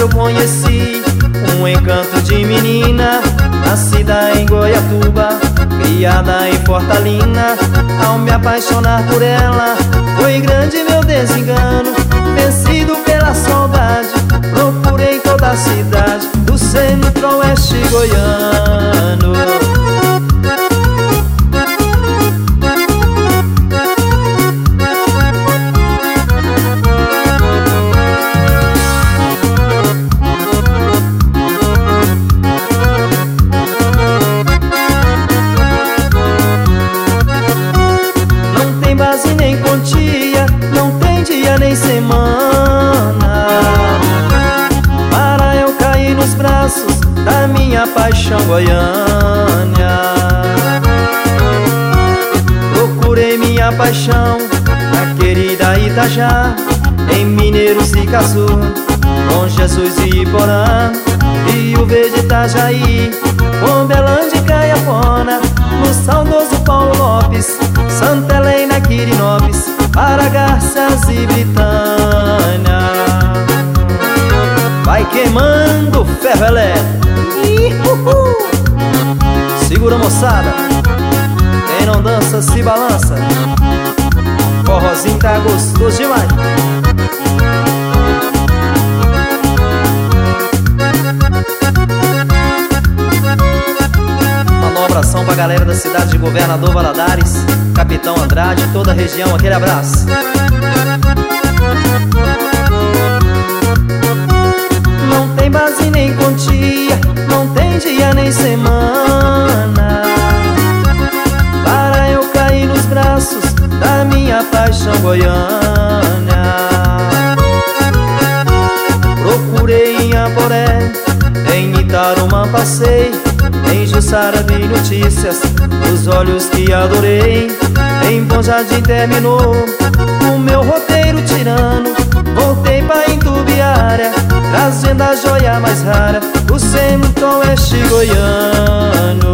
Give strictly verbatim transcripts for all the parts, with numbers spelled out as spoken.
eu conheci um encanto de menina, nascida em Goiatuba, criada em Fortalina. Ao me apaixonar por ela, foi grande meu desengano. Vencido pela saudade, procurei toda a cidade do centro-oeste goiano. Nem quantia, não tem dia nem semana para eu cair nos braços da minha paixão goiânia. Procurei minha paixão na querida Itajá, em Mineiros e Caçu, com Jesus e Iporã, Rio Verde, Itajaí, com Belândia e Caiapona, no saudoso Paulo Lopes, Santa Helena, Quirinópolis, para Garças e Britânia. Vai queimando ferro elétrico. Segura, moçada, quem não dança se balança. Forrozinho tá gostoso demais. Abração pra galera da cidade de Governador Valadares, Capitão Andrade, toda a região, aquele abraço. Não tem base nem quantia, não tem dia nem semana para eu cair nos braços da minha paixão goiânia. Procurei em Aporé, em Itarumã passei, em Jussara vi notícias dos olhos que adorei. Em Bom Jardim terminou o meu roteiro tirano. Voltei pra Itubiara, trazendo a joia mais rara do centro-oeste goiano.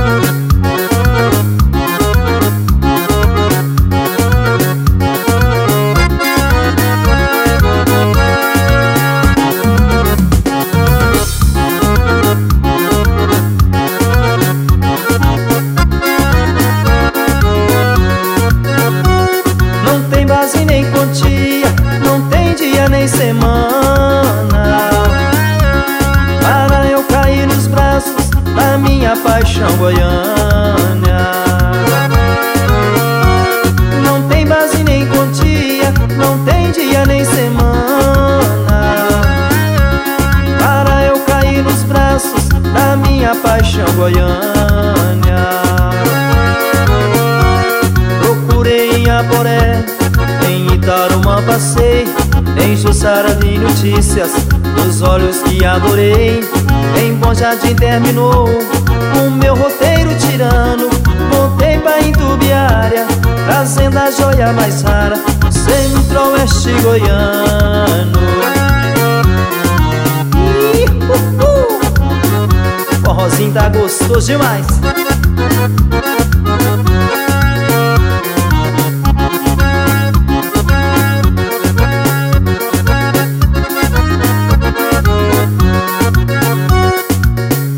Nem quantia, não tem dia nem semana para eu cair nos braços da minha paixão goiânia. Não tem base nem quantia, não tem dia nem semana para eu cair nos braços da minha paixão goiânia. Procurei em Aporé, em Itarumã passei, em Jussara vi notícias dos olhos que adorei. Em Bom Jardim terminou o meu roteiro tirano. Voltei pra Itubiara, trazendo a joia mais rara, centro-oeste goiano. Forrozinho tá gostoso demais.